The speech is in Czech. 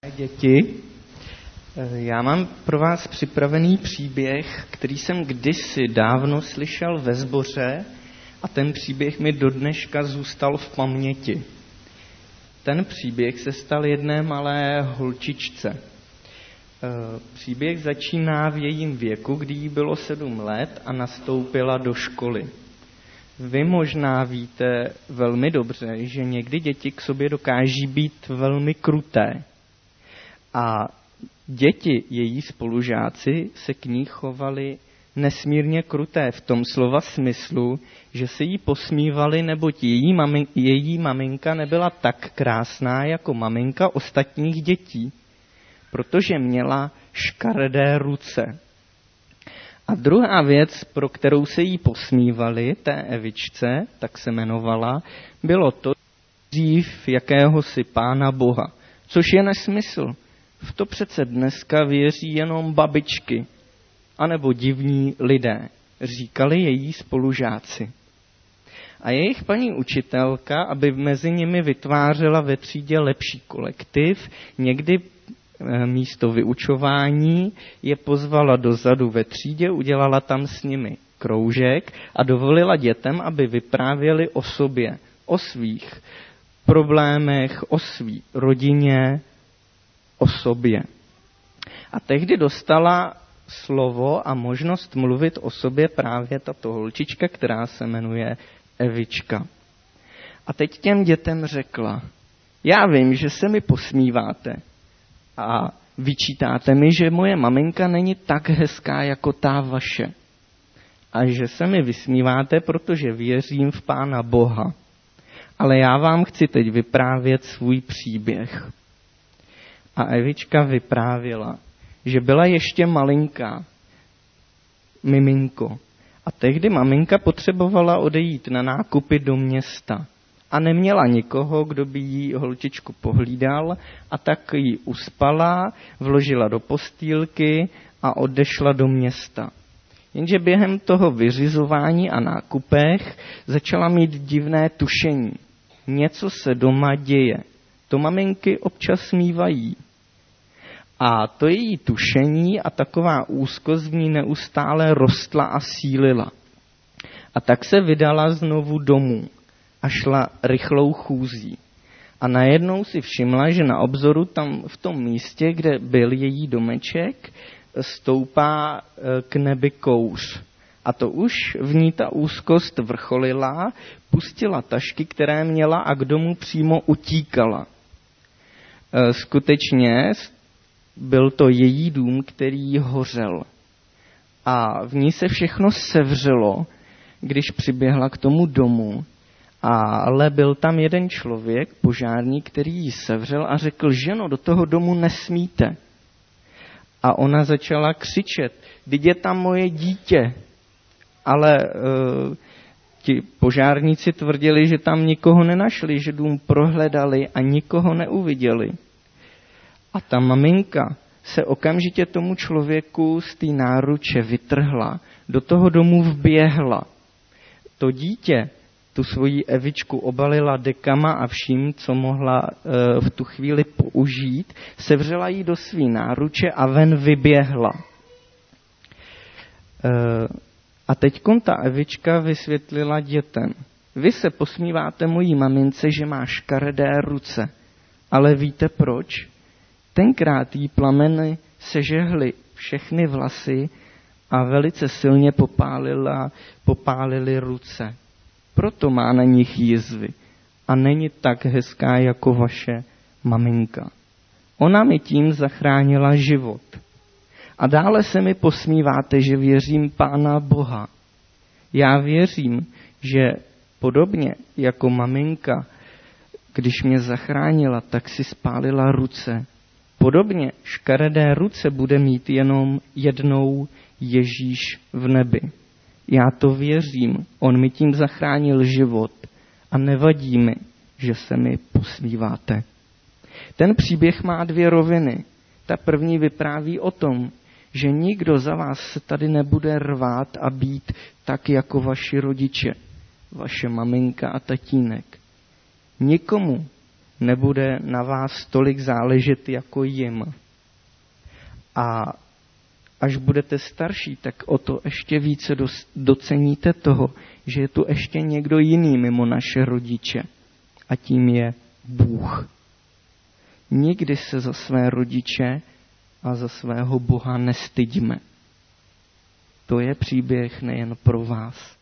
Děti, já mám pro vás připravený příběh, který jsem kdysi dávno slyšel ve sboře a ten příběh mi do dneška zůstal v paměti. Ten příběh se stal jedné malé holčičce. Příběh začíná v jejím věku, kdy jí bylo 7 let a nastoupila do školy. Vy možná víte velmi dobře, že někdy děti k sobě dokáží být velmi kruté. A děti, její spolužáci, se k ní chovali nesmírně kruté v tom slova smyslu, že se jí posmívali, neboť její maminka nebyla tak krásná jako maminka ostatních dětí, protože měla škaredé ruce. A druhá věc, pro kterou se jí posmívali, té Evičce, tak se jmenovala, bylo to dřív jakéhosi Pána Boha, což je nesmysl. V to přece dneska věří jenom babičky, anebo divní lidé, říkali její spolužáci. A jejich paní učitelka, aby mezi nimi vytvářela ve třídě lepší kolektiv, někdy místo vyučování je pozvala dozadu ve třídě, udělala tam s nimi kroužek a dovolila dětem, aby vyprávěli o sobě, o svých problémech, o své rodině, o sobě. A tehdy dostala slovo a možnost mluvit o sobě právě tato holčička, která se jmenuje Evička. A teď těm dětem řekla, já vím, že se mi posmíváte a vyčítáte mi, že moje maminka není tak hezká jako ta vaše. A že se mi vysmíváte, protože věřím v Pána Boha. Ale já vám chci teď vyprávět svůj příběh. A Evička vyprávěla, že byla ještě malinká, miminko. A tehdy maminka potřebovala odejít na nákupy do města. A neměla nikoho, kdo by jí holčičku pohlídal, a tak ji uspala, vložila do postýlky a odešla do města. Jenže během toho vyřizování a nákupech začala mít divné tušení. Něco se doma děje. To maminky občas mívají. A to její tušení a taková úzkost v ní neustále rostla a sílila. A tak se vydala znovu domů a šla rychlou chůzí. A najednou si všimla, že na obzoru tam v tom místě, kde byl její domeček, stoupá k nebi kouř. A to už v ní ta úzkost vrcholila, pustila tašky, které měla a k domu přímo utíkala. Skutečně byl to její dům, který hořel. A v ní se všechno sevřelo, když přiběhla k tomu domu. Ale byl tam jeden člověk, požárník, který ji sevřel a řekl, ženo, do toho domu nesmíte. A ona začala křičet, vždyť je tam moje dítě. Ale ti požárníci tvrdili, že tam nikoho nenašli, že dům prohledali a nikoho neuviděli. A ta maminka se okamžitě tomu člověku z té náruče vytrhla, do toho domu vběhla. To dítě tu svoji Evičku obalila dekama a vším, co mohla v tu chvíli použít, sevřela jí do svý náruče a ven vyběhla. A teďkon ta Evička vysvětlila dětem. Vy se posmíváte mojí mamince, že má škaredé ruce. Ale víte proč? Tenkrát jí plameny sežehly všechny vlasy a velice silně popálily ruce. Proto má na nich jizvy a není tak hezká jako vaše maminka. Ona mi tím zachránila život. A dále se mi posmíváte, že věřím Pána Boha. Já věřím, že podobně jako maminka, když mě zachránila, tak si spálila ruce. Podobně škaredé ruce bude mít jenom jednou Ježíš v nebi. Já to věřím, on mi tím zachránil život a nevadí mi, že se mi posmíváte. Ten příběh má 2 roviny. Ta první vypráví o tom, že nikdo za vás se tady nebude rvát a být tak jako vaši rodiče, vaše maminka a tatínek. Nikomu nebude na vás tolik záležet jako jim. A až budete starší, tak o to ještě více doceníte toho, že je tu ještě někdo jiný mimo naše rodiče. A tím je Bůh. Nikdy se za své rodiče a za svého Boha nestyďme. To je příběh nejen pro vás,